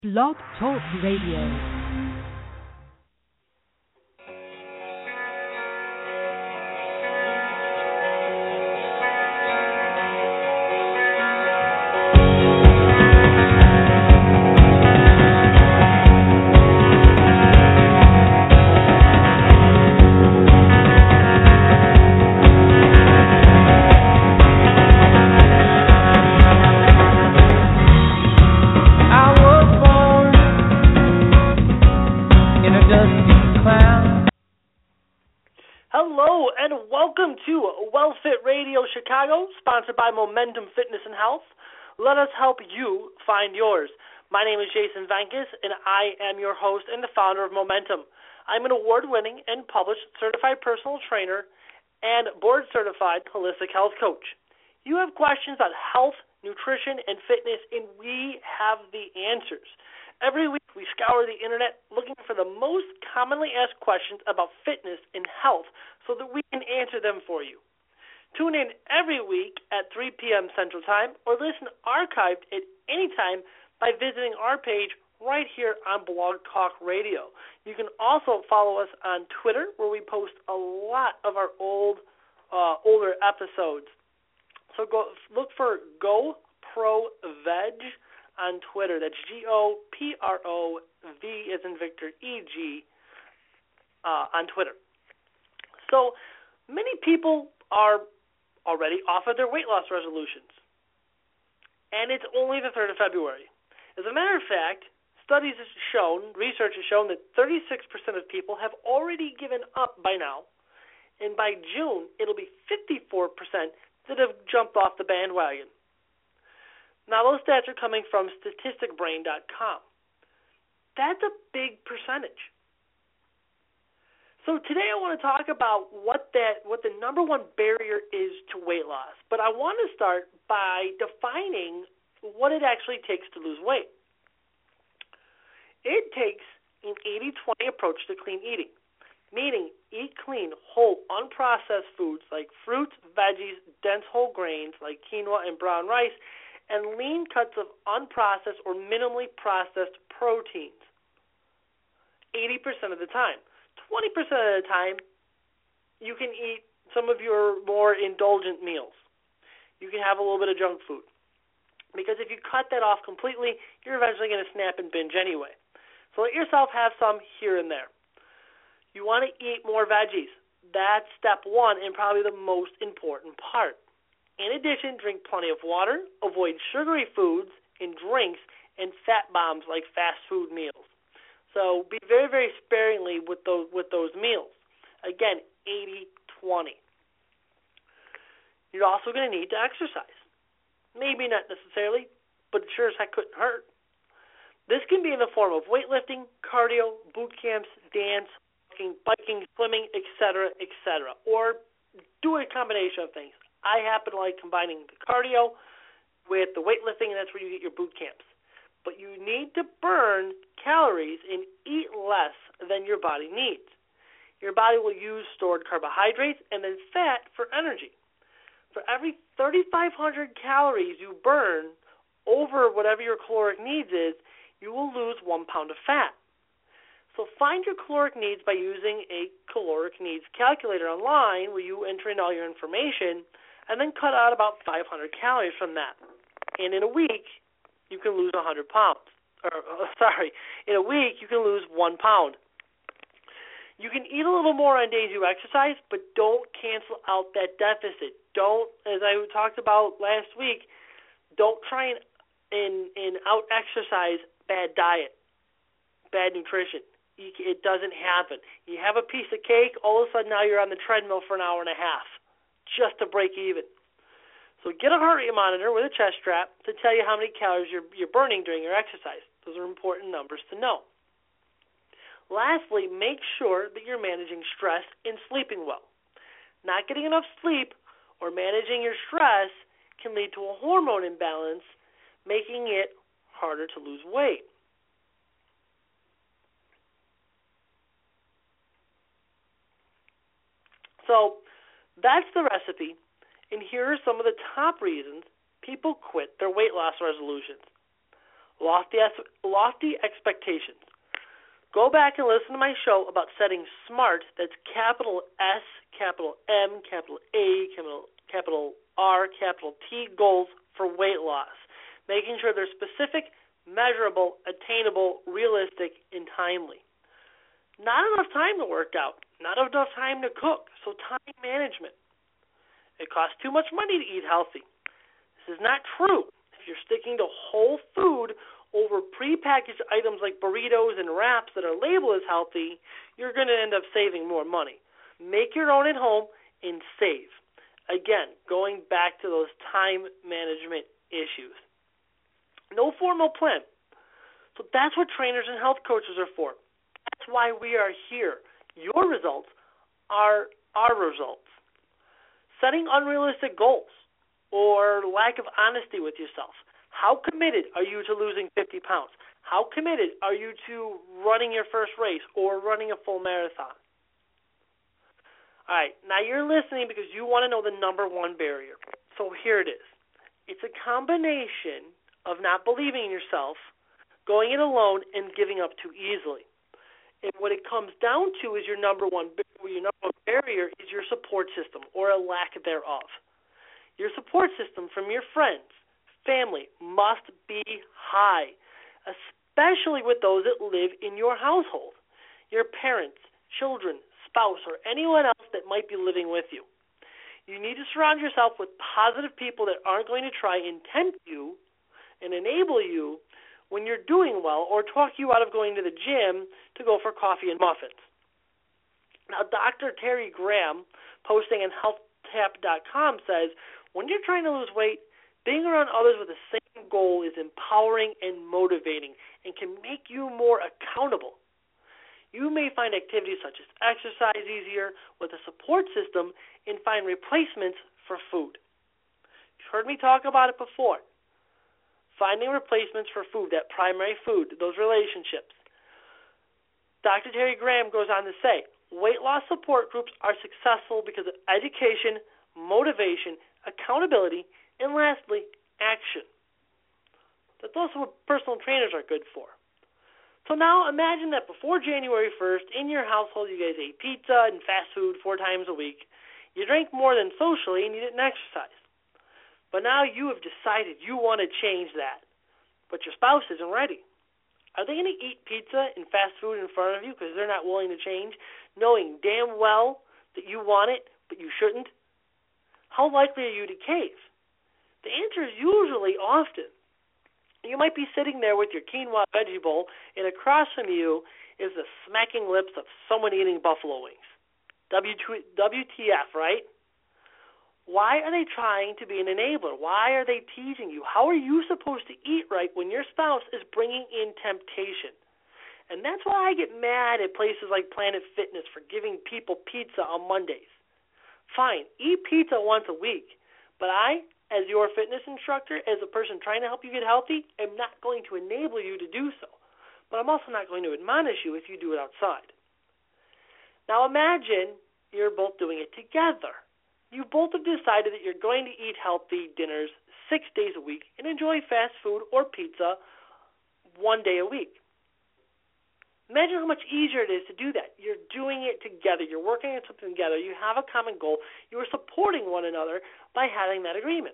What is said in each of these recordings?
Blog Talk Radio. Chicago, sponsored by Momentum Fitness and Health. Let us help you find yours. My name is Jason Vankis, and I am your host and the founder of Momentum. I'm an award-winning and published certified personal trainer and board-certified holistic health coach. You have questions about health, nutrition, and fitness, and we have the answers. Every week, we scour the internet looking for the most commonly asked questions about fitness and health so that we can answer them for you. Tune in every week at 3 p.m. Central Time or listen archived at any time by visiting our page right here on Blog Talk Radio. You can also follow us on Twitter, where we post a lot of our older episodes. So go look for GoProVeg on Twitter. That's GoProV as in Victor, EG on Twitter. So many people are already offered their weight loss resolutions. And it's only the 3rd of February. As a matter of fact, research has shown that 36% of people have already given up by now. And by June, it'll be 54% that have jumped off the bandwagon. Now, those stats are coming from statisticbrain.com. That's a big percentage. So today I want to talk about what the number one barrier is to weight loss. But I want to start by defining what it actually takes to lose weight. It takes an 80-20 approach to clean eating, meaning eat clean, whole, unprocessed foods like fruits, veggies, dense whole grains like quinoa and brown rice, and lean cuts of unprocessed or minimally processed proteins 80% of the time. 20% of the time, you can eat some of your more indulgent meals. You can have a little bit of junk food. Because if you cut that off completely, you're eventually going to snap and binge anyway. So let yourself have some here and there. You want to eat more veggies. That's step one and probably the most important part. In addition, drink plenty of water, avoid sugary foods and drinks, and fat bombs like fast food meals. So be very, very sparingly with those meals. Again, 80-20. You're also going to need to exercise. Maybe not necessarily, but sure as heck couldn't hurt. This can be in the form of weightlifting, cardio, boot camps, dance, biking, swimming, etc., etc., or do a combination of things. I happen to like combining the cardio with the weightlifting, and that's where you get your boot camps. But you need to burn calories and eat less than your body needs. Your body will use stored carbohydrates and then fat for energy. For every 3,500 calories you burn over whatever your caloric needs is, you will lose 1 pound of fat. So find your caloric needs by using a caloric needs calculator online where you enter in all your information and then cut out about 500 calories from that. And in a week, you can lose 100 pounds. In a week, you can lose 1 pound. You can eat a little more on days you exercise, but don't cancel out that deficit. Don't, as I talked about last week, don't try and out-exercise bad diet, bad nutrition. It doesn't happen. You have a piece of cake, all of a sudden now you're on the treadmill for an hour and a half just to break even. So get a heart rate monitor with a chest strap to tell you how many calories you're burning during your exercise. Those are important numbers to know. Lastly, make sure that you're managing stress and sleeping well. Not getting enough sleep or managing your stress can lead to a hormone imbalance, making it harder to lose weight. So that's the recipe. And here are some of the top reasons people quit their weight loss resolutions. Lofty expectations. Go back and listen to my show about setting SMART, that's capital S, capital M, capital A, capital R, capital T goals for weight loss, making sure they're specific, measurable, attainable, realistic, and timely. Not enough time to work out, not enough time to cook, so time management. It costs too much money to eat healthy. This is not true. If you're sticking to whole food over prepackaged items like burritos and wraps that are labeled as healthy, you're going to end up saving more money. Make your own at home and save. Again, going back to those time management issues. No formal plan. So that's what trainers and health coaches are for. That's why we are here. Your results are our results. Setting unrealistic goals or lack of honesty with yourself. How committed are you to losing 50 pounds? How committed are you to running your first race or running a full marathon? All right, now you're listening because you want to know the number one barrier. So here it is. It's a combination of not believing in yourself, going it alone, and giving up too easily. And what it comes down to is your number one barrier is your support system or a lack thereof. Your support system from your friends, family must be high, especially with those that live in your household, your parents, children, spouse, or anyone else that might be living with you. You need to surround yourself with positive people that aren't going to try and tempt you and enable you when you're doing well or talk you out of going to the gym to go for coffee and muffins. Now, Dr. Terry Graham, posting on healthtap.com, says, when you're trying to lose weight, being around others with the same goal is empowering and motivating and can make you more accountable. You may find activities such as exercise easier with a support system and find replacements for food. You've heard me talk about it before. Finding replacements for food, that primary food, those relationships. Dr. Terry Graham goes on to say, weight loss support groups are successful because of education, motivation, accountability, and lastly, action. That's also what personal trainers are good for. So now imagine that before January 1st, in your household, you guys ate pizza and fast food 4 times a week. You drank more than socially, and you didn't exercise. But now you have decided you want to change that, but your spouse isn't ready. Are they going to eat pizza and fast food in front of you because they're not willing to change, knowing damn well that you want it, but you shouldn't? How likely are you to cave? The answer is usually often. You might be sitting there with your quinoa veggie bowl, and across from you is the smacking lips of someone eating buffalo wings. WTF, right? Why are they trying to be an enabler? Why are they teasing you? How are you supposed to eat right when your spouse is bringing in temptation? And that's why I get mad at places like Planet Fitness for giving people pizza on Mondays. Fine, eat pizza once a week, but I, as your fitness instructor, as a person trying to help you get healthy, am not going to enable you to do so. But I'm also not going to admonish you if you do it outside. Now imagine you're both doing it together. You both have decided that you're going to eat healthy dinners 6 days a week and enjoy fast food or pizza 1 day a week. Imagine how much easier it is to do that. You're doing it together. You're working on something together. You have a common goal. You are supporting one another by having that agreement.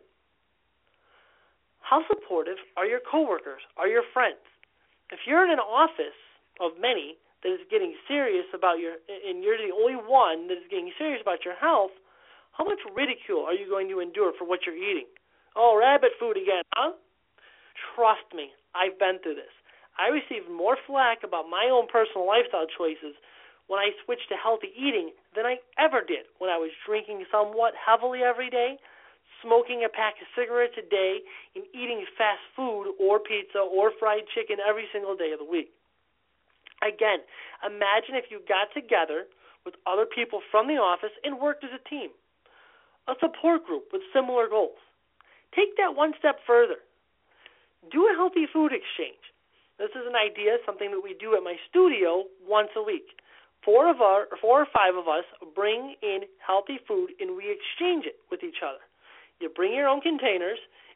How supportive are your coworkers? Are your friends? If you're in an office of many that is getting serious about and you're the only one that is getting serious about your health, how much ridicule are you going to endure for what you're eating? Oh, rabbit food again, huh? Trust me, I've been through this. I received more flack about my own personal lifestyle choices when I switched to healthy eating than I ever did when I was drinking somewhat heavily every day, smoking a pack of cigarettes a day, and eating fast food or pizza or fried chicken every single day of the week. Again, imagine if you got together with other people from the office and worked as a team, a support group with similar goals. Take that one step further. Do a healthy food exchange. This is an idea, something that we do at my studio once a week. 4 or 5 of us bring in healthy food and we exchange it with each other. You bring your own containers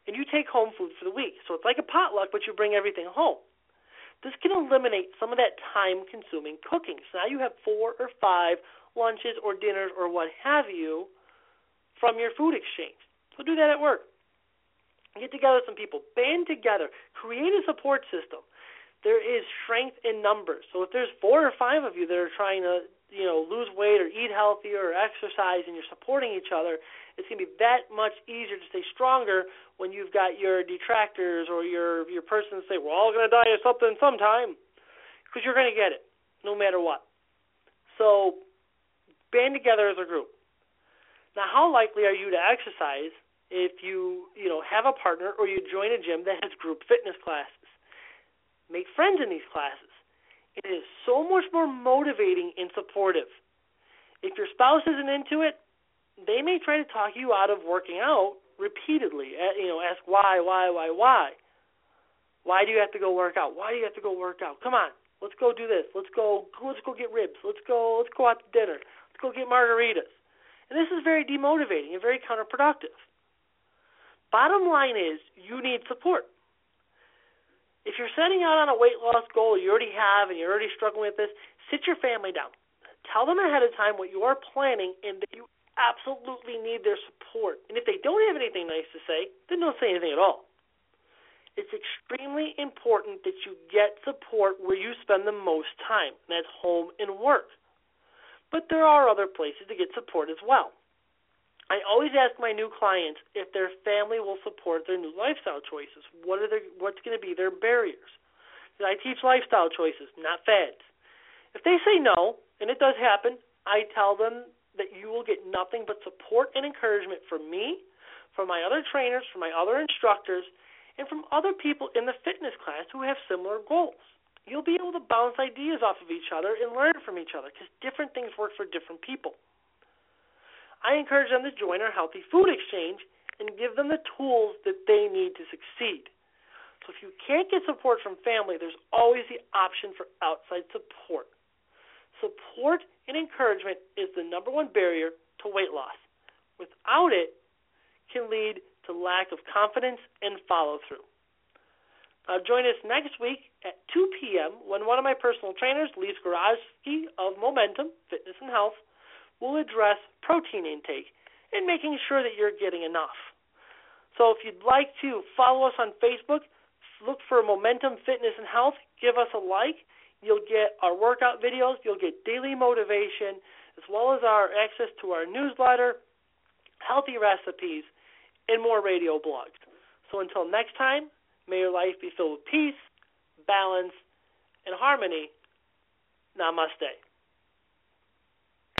and you take home food for the week. So it's like a potluck, but you bring everything home. This can eliminate some of that time-consuming cooking. So now you have 4 or 5 lunches or dinners or what have you from your food exchange. So do that at work. Get together with some people. Band together. Create a support system. There is strength in numbers. So if there's 4 or 5 of you that are trying to, lose weight or eat healthier or exercise and you're supporting each other, it's going to be that much easier to stay stronger when you've got your detractors or your person that say, we're all going to die of something sometime, because you're going to get it no matter what. So band together as a group. Now, how likely are you to exercise if you have a partner or you join a gym that has group fitness classes? Make friends in these classes. It is so much more motivating and supportive. If your spouse isn't into it, they may try to talk you out of working out repeatedly. Ask why. Why do you have to go work out? Why do you have to go work out? Come on, let's go do this. Let's go get ribs. Let's go out to dinner. Let's go get margaritas. And this is very demotivating and very counterproductive. Bottom line is, you need support. If you're setting out on a weight loss goal you already have and you're already struggling with this, sit your family down. Tell them ahead of time what you are planning and that you absolutely need their support. And if they don't have anything nice to say, then don't say anything at all. It's extremely important that you get support where you spend the most time, and that's home and work. But there are other places to get support as well. I always ask my new clients if their family will support their new lifestyle choices. What's going to be their barriers? Because I teach lifestyle choices, not fads. If they say no, and it does happen, I tell them that you will get nothing but support and encouragement from me, from my other trainers, from my other instructors, and from other people in the fitness class who have similar goals. You'll be able to bounce ideas off of each other and learn from each other because different things work for different people. I encourage them to join our Healthy Food Exchange and give them the tools that they need to succeed. So if you can't get support from family, there's always the option for outside support. Support and encouragement is the number one barrier to weight loss. Without it, can lead to lack of confidence and follow-through. Join us next week at 2 p.m. when one of my personal trainers, Lee Skorowski of Momentum Fitness and Health, will address protein intake and making sure that you're getting enough. So if you'd like to follow us on Facebook, look for Momentum Fitness and Health, give us a like. You'll get our workout videos, you'll get daily motivation, as well as our access to our newsletter, healthy recipes, and more radio blogs. So until next time, may your life be filled with peace, balance, and harmony. Namaste.